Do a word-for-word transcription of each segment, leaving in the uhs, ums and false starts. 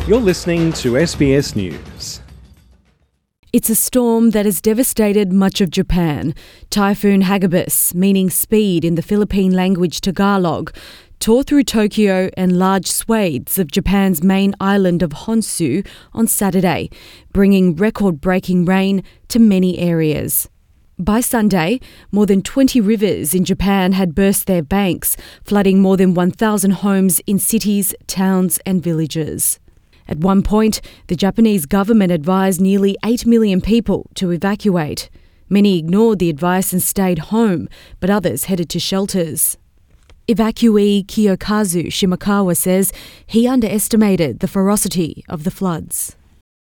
You're listening to S B S News. It's a storm that has devastated much of Japan. Typhoon Hagibis, meaning speed in the Philippine language Tagalog, tore through Tokyo and large swathes of Japan's main island of Honshu on Saturday, bringing record-breaking rain to many areas. By Sunday, more than twenty rivers in Japan had burst their banks, flooding more than one thousand homes in cities, towns and villages. At one point, the Japanese government advised nearly eight million people to evacuate. Many ignored the advice and stayed home, but others headed to shelters. Evacuee Kiyokazu Shimakawa says he underestimated the ferocity of the floods.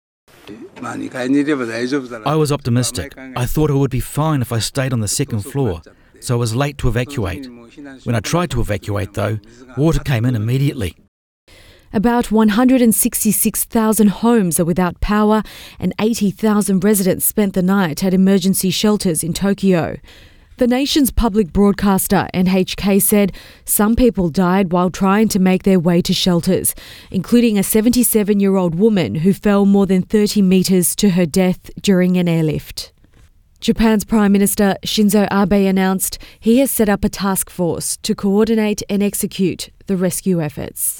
I was optimistic. I thought it would be fine if I stayed on the second floor, so I was late to evacuate. When I tried to evacuate, though, water came in immediately. About one hundred sixty-six thousand homes are without power and eighty thousand residents spent the night at emergency shelters in Tokyo. The nation's public broadcaster, N H K, said some people died while trying to make their way to shelters, including a seventy-seven-year-old woman who fell more than thirty metres to her death during an airlift. Japan's Prime Minister Shinzo Abe announced he has set up a task force to coordinate and execute the rescue efforts.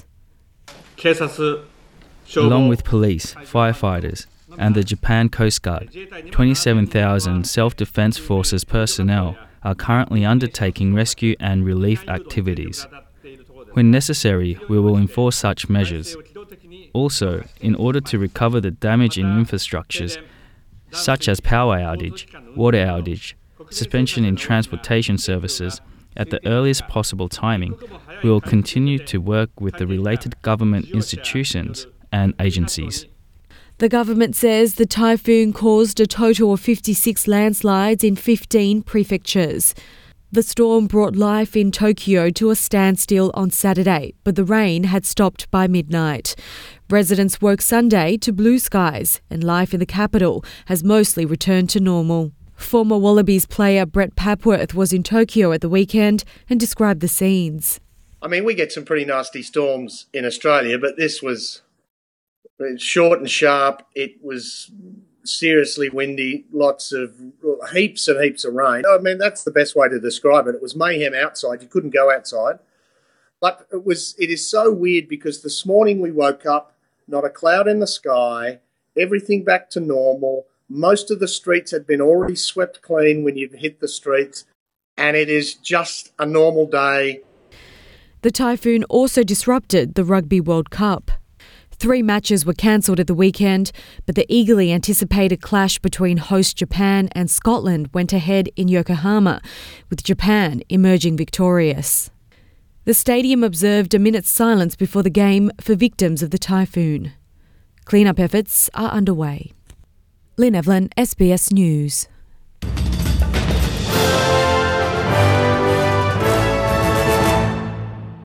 Along with police, firefighters, and the Japan Coast Guard, twenty-seven thousand Self-Defense Forces personnel are currently undertaking rescue and relief activities. When necessary, we will enforce such measures. Also, in order to recover the damage in infrastructures, such as power outage, water outage, suspension in transportation services, at the earliest possible timing, we will continue to work with the related government institutions and agencies. The government says the typhoon caused a total of fifty-six landslides in fifteen prefectures. The storm brought life in Tokyo to a standstill on Saturday, but the rain had stopped by midnight. Residents woke Sunday to blue skies, and life in the capital has mostly returned to normal. Former Wallabies player Brett Papworth was in Tokyo at the weekend and described the scenes. I mean, we get some pretty nasty storms in Australia, but this was short and sharp. It was seriously windy, lots of heaps and heaps of rain. I mean, that's the best way to describe it. It was mayhem outside. You couldn't go outside. But it was. It is so weird because this morning we woke up, not a cloud in the sky, everything back to normal. Most of the streets had been already swept clean when you hit the streets, and it is just a normal day. The typhoon also disrupted the Rugby World Cup. Three matches were cancelled at the weekend, but the eagerly anticipated clash between host Japan and Scotland went ahead in Yokohama, with Japan emerging victorious. The stadium observed a minute's silence before the game for victims of the typhoon. Cleanup efforts are underway. Lynn Evelyn, S B S News.